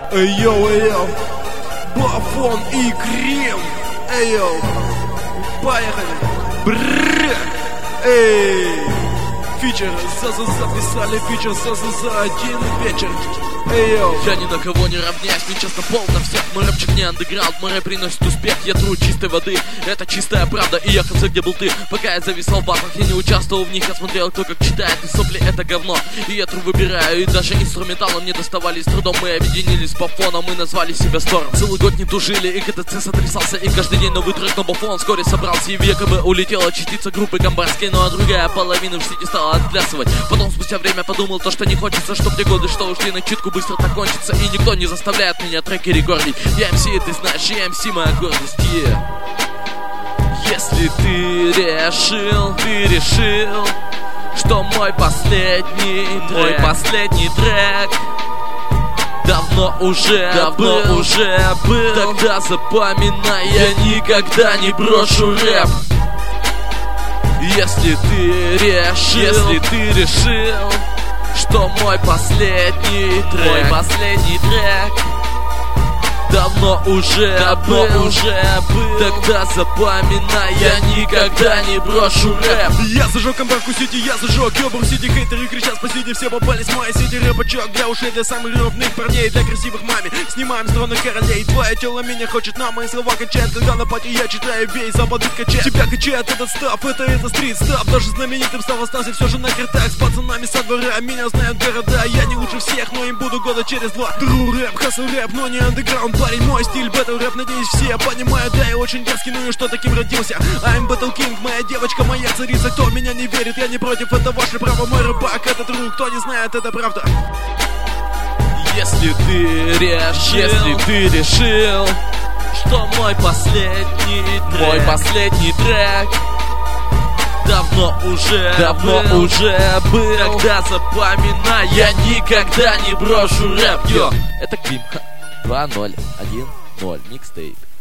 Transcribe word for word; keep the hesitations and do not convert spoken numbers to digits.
Эй, йоу, эй, йоу. Бафон и Крем. Эй, йоу. Поехали. Брррр. Эй. Фичер, записали фичер за один вечер. Эй, йоу. Я ни на кого не равняюсь, мне честно пол на всех. Мой рэпчик не андеграунд, мой рэп приносит успех. Я тру чистой воды, это чистая правда. И я в конце, где был ты, пока я зависал в батлах. Я не участвовал в них, я смотрел, кто как читает. И сопли это говно, и я тру выбираю. И даже инструменталом не доставали с трудом. Мы объединились с Бафоном и назвали себя Storm. Целый год не тужили, и КТЦ сотрясался. И каждый день новый трек, но Бафон вскоре собрался. И в якобы улетела частица группы Камбарской. Ну а другая половина в сети стала отплясывать. Потом спустя время подумал то, что не хочется, чтоб те годы, что ушли на читку, быстро так кончится. И никто не заставляет меня треки рекордить. Я эм си, ты знаешь, я эм си, моя гордость, yeah. Если ты решил, ты решил, что мой последний, мой последний трек давно уже, давно был, уже был, тогда запоминай, я никогда не брошу рэп. Если ты решил, если ты решил, что мой последний трек, мой последний трек давно уже, давно был, уже был, тогда запоминай, я никогда не брошу рэп. Я зажег Камбарку Сити, я зажег Ёбур Сити. Хейтеры кричат спасите, все попались в моей сети. Рэпачок для ушей, для самых ровных парней, для красивых маме. Снимаем с трона королей, твое тело меня хочет, но мои слова качают. Когда на пати я читаю, бей, западут качает. Тебя качает этот став, это это стрит став. Даже знаменитым стал, остался все же на критах. С пацанами со двора, меня знают города. Я не лучше всех, но им буду года через два. Тру рэп, хасл рэп, но не андеграунд. Парень, мой стиль, бэтл рэп, надеюсь все понимают. Да, я очень дерзкий, ну и что таким родился. I'm Battle King, моя девочка, моя царица. Кто меня не верит, я не против, это ваше право. Мой рыбак, это тру, кто не знает, это правда. Если ты решил, если ты решил, что мой последний трек, мой последний трек давно уже, давно был, уже был, тогда запоминай, я никогда не брошу рэп. Йо, это Квим. два ноль один ноль микстейп.